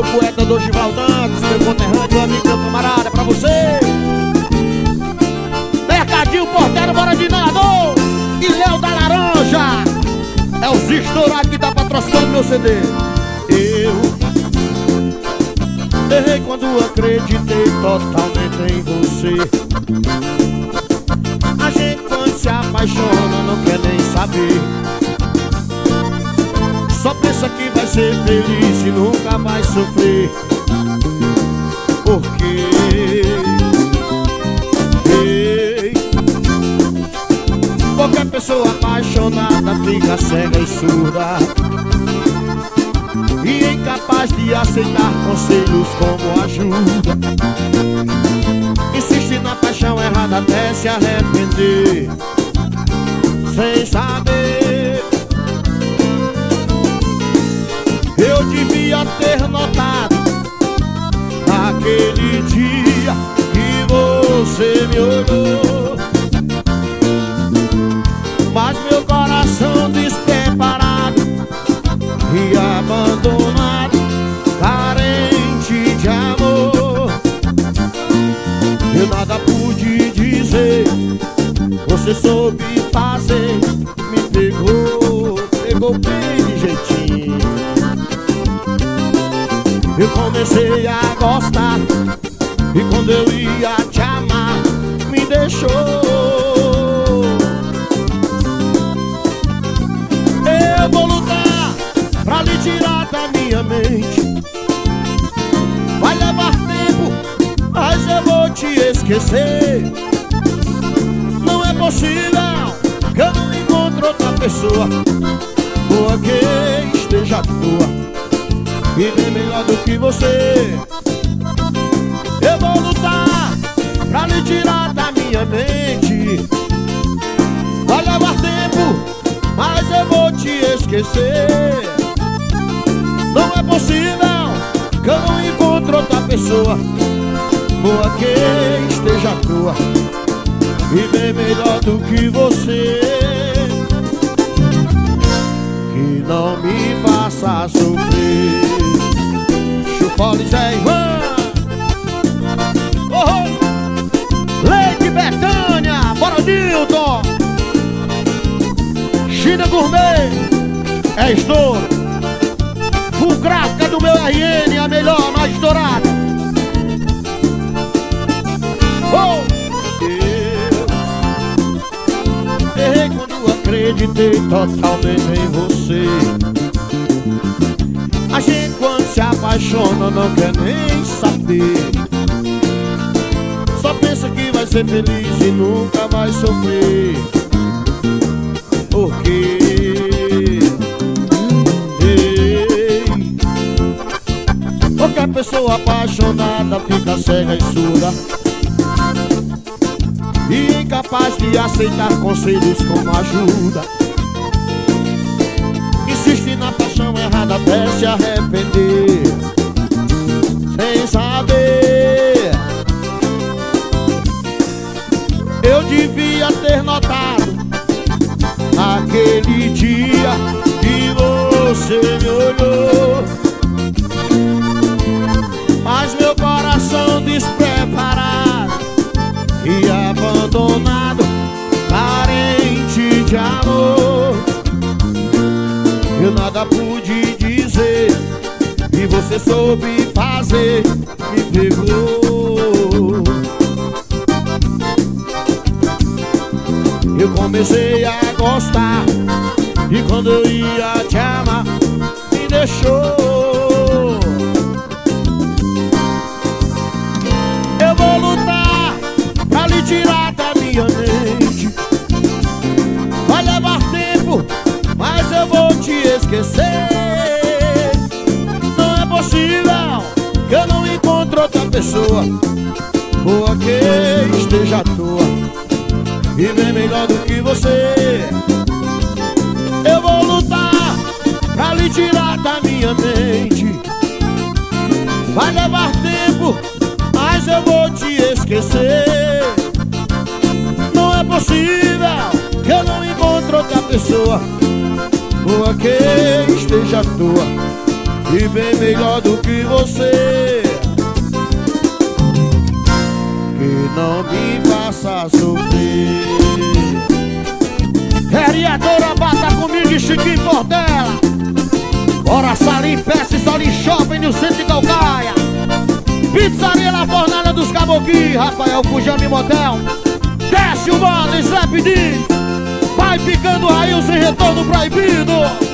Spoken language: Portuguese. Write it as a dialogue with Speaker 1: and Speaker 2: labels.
Speaker 1: meu poeta Dorival Dantas, meu conterrâneo, meu amigo, meu camarada, pra você. Mercadinho Portero, bora de nadador. E Léo da Laranja. É os estourados que tá patrocinando meu CD. Eu errei quando acreditei totalmente em você. A gente quando se apaixona não quer nem saber. Só pensa que vai ser feliz e nunca vai sofrer. Porque qualquer pessoa apaixonada fica cega e surda e incapaz de aceitar conselhos como ajuda. Insiste na paixão errada até se arrepender, sem saber. Eu devia ter notado naquele dia que você me olhou, mas meu coração despreparado e abandonado, carente de amor, eu nada pude dizer. Você soube fazer, me pegou bem de jeitinho. Eu comecei a gostar e quando eu ia te amar, me deixou. Eu vou lutar pra lhe tirar da minha mente. Vai levar tempo, mas eu vou te esquecer. Não é possível que eu não encontre outra pessoa boa que esteja à toa e bem melhor do que você. Eu vou lutar pra lhe tirar da minha mente. Vai levar tempo, mas eu vou te esquecer. Não é possível que eu não encontre outra pessoa boa que esteja à toa e bem melhor do que você, que não me faça sofrer. Chupole Zé Ivan, Leite Betânia, bora Nilton, China Gourmet, é estouro. Full gráfica do meu RN, a melhor, mais estourada. Eu errei quando acreditei totalmente em você. A gente quando se apaixona não quer nem saber. Só pensa que vai ser feliz e nunca vai sofrer. Porque qualquer pessoa apaixonada fica cega e surda e incapaz de aceitar conselhos como ajuda. Insiste na paixão errada até se arrepender, sem saber. Eu devia ter notado naquele dia que você me olhou, mas meu coração despreparado e abandonado, carente de amor, eu nada pude dizer e você soube fazer, me pegou. Eu comecei a gostar e quando eu ia te amar, me deixou. Eu vou lutar pra lhe tirar da minha mente. Vai levar tempo, mas eu vou te esquecer. Não é possível que eu não encontre outra pessoa boa que esteja à toa e bem melhor do que você. Eu vou lutar pra lhe tirar da minha mente. Vai levar tempo, mas eu vou te esquecer. Não é possível que eu não encontre outra pessoa boa que esteja à toa e bem melhor do que você, que não me faça sofrer. Vereadora, bata comigo e Chiquinho Portela. Bora Salim Festa e Salim Shopping no centro de Calcaia. Pizzaria La Fornalha dos Caboquinhos, Rafael Fujami Motel. Desce o mano, Slap D. Vai picando raios em retorno proibido.